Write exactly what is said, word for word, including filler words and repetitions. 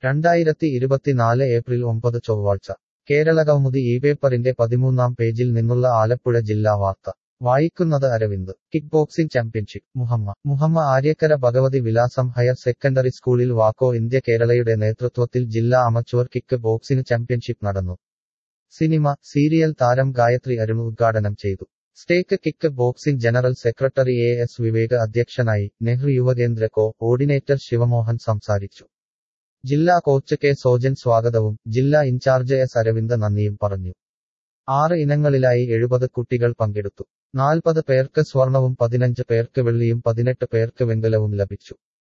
രണ്ടായിരത്തി ഇരുപത്തിനാല് ഏപ്രിൽ ഒമ്പത് ചൊവ്വാഴ്ച കേരളകൗമുദി ഈ പേപ്പറിന്റെ പതിമൂന്നാം പേജിൽ നിന്നുള്ള ആലപ്പുഴ ജില്ലാ വാർത്ത വായിക്കുന്നത് Aravind. Kick boxing championship Muhamma Muhamma Aryakkara Bhagavathi Vilasam higher secondary സ്കൂളിൽ വാക്കോ ഇന്ത്യ കേരളയുടെ നേതൃത്വത്തിൽ ജില്ലാ അമച്വർ കിക്ക് ബോക്സിംഗ് ചാമ്പ്യൻഷിപ്പ് നടന്നു. സിനിമ, സീരിയൽ താരം ഗായത്രി അരുൺ ഉദ്ഘാടനം ചെയ്തു. State kick boxing general secretary A S Vivek അധ്യക്ഷനായി. നെഹ്റു യുവകേന്ദ്ര കോ ഓർഡിനേറ്റർ ശിവമോഹൻ സംസാരിച്ചു. ജില്ലാ കോച്ച് കെ സോജൻ സ്വാഗതവും ജില്ലാ ഇൻചാർജ് എസ് അരവിന്ദ് നന്ദിയും പറഞ്ഞു. ആറ് ഇനങ്ങളിലായി എഴുപത് കുട്ടികൾ പങ്കെടുത്തു. നാൽപ്പത് പേർക്ക് സ്വർണവും പതിനഞ്ച് പേർക്ക് വെള്ളിയും പതിനെട്ട് പേർക്ക് വെങ്കലവും ലഭിച്ചു.